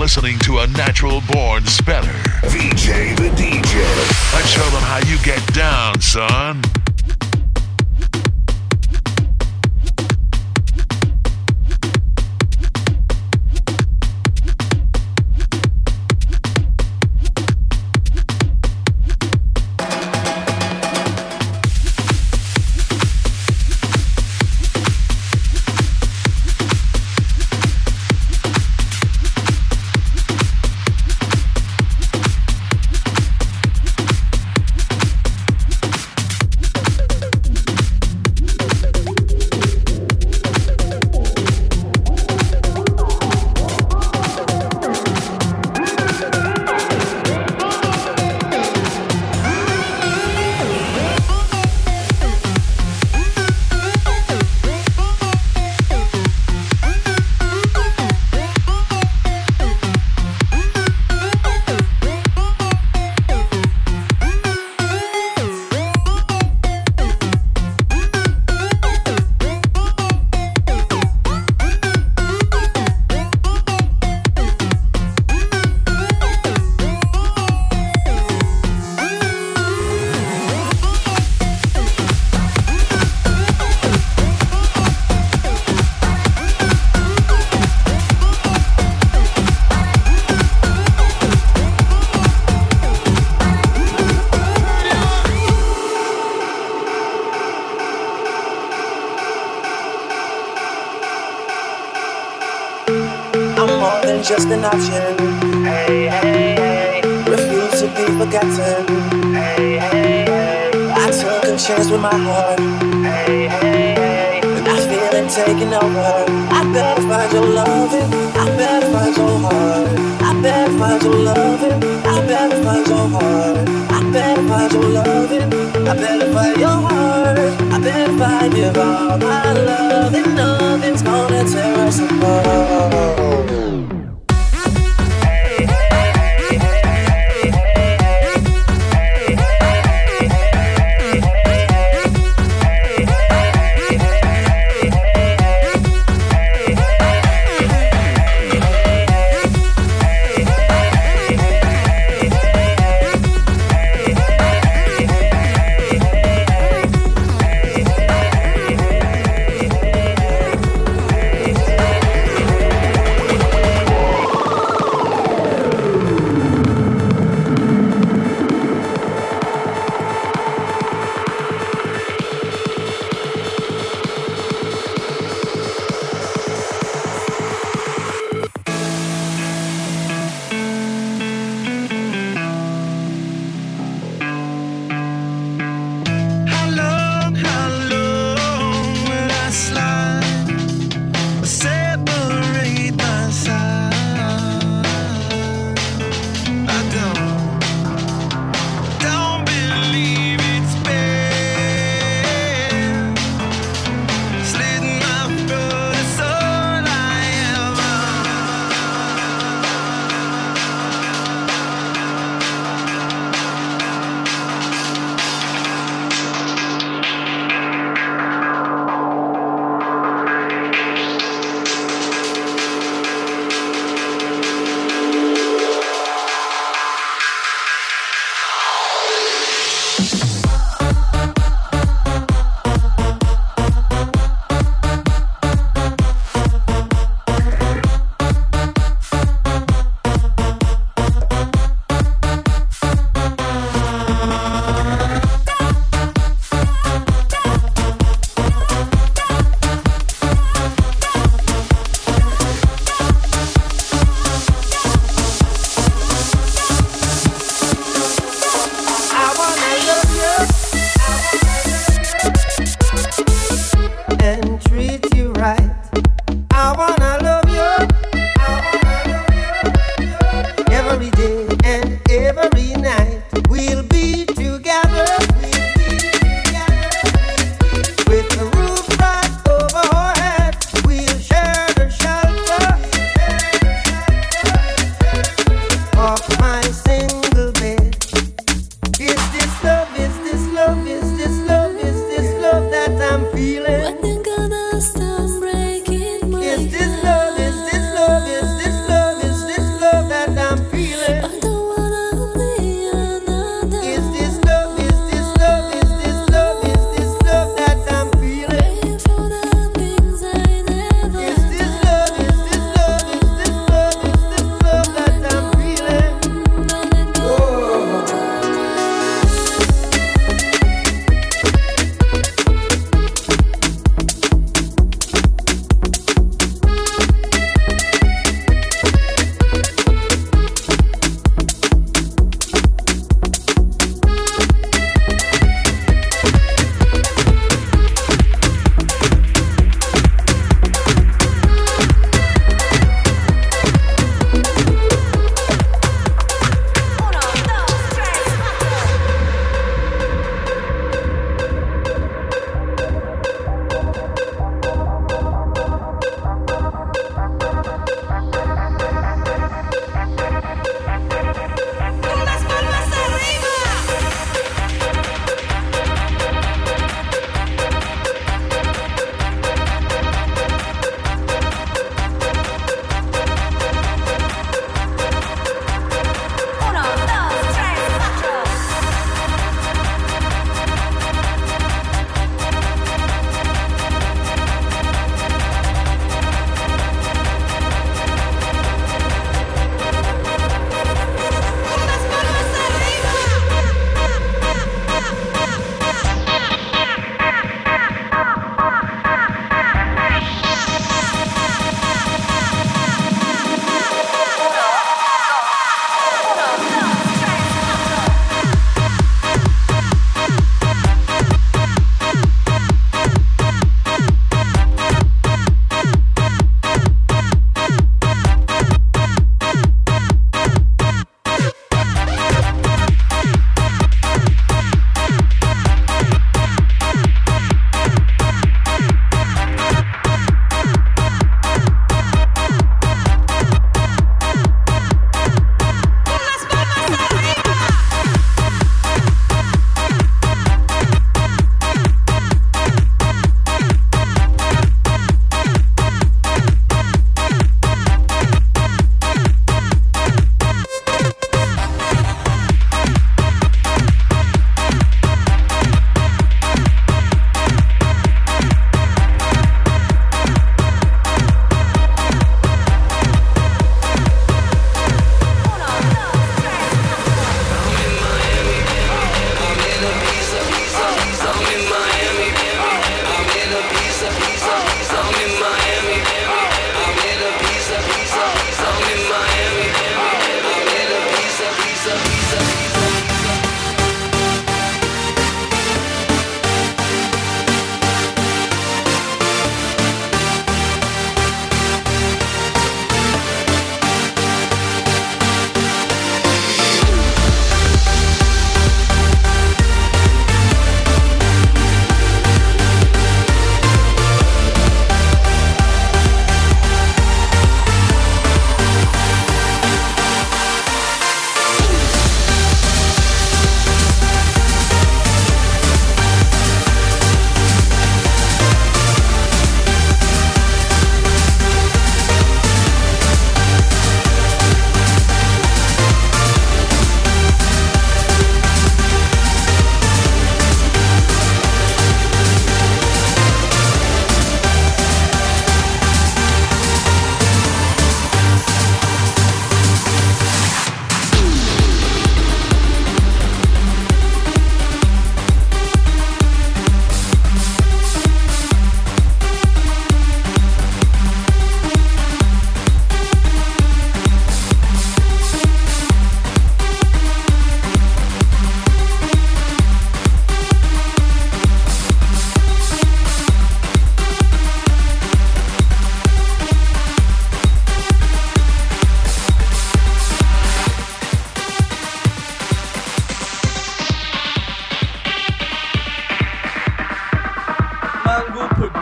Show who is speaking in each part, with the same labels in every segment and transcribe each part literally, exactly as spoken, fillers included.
Speaker 1: listening to a natural born speller.
Speaker 2: V J the D J.
Speaker 1: Let's show them how you get down, son.
Speaker 3: Just an option. Hey, hey, hey. Refuse to be forgotten. Hey, hey, hey. I took a chance with my heart. Hey, hey, hey. And I feel it taking over. I better find your loving. I better find your heart. I better find your loving. I better find your heart. I better find your loving. I better find your heart. I better find you all my love. And nothing's gonna tear us apart. Is this love, is this love, is this love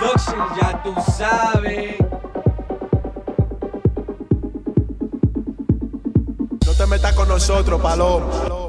Speaker 4: Production, ya tú sabes.
Speaker 5: No te metas con nosotros, Paloma.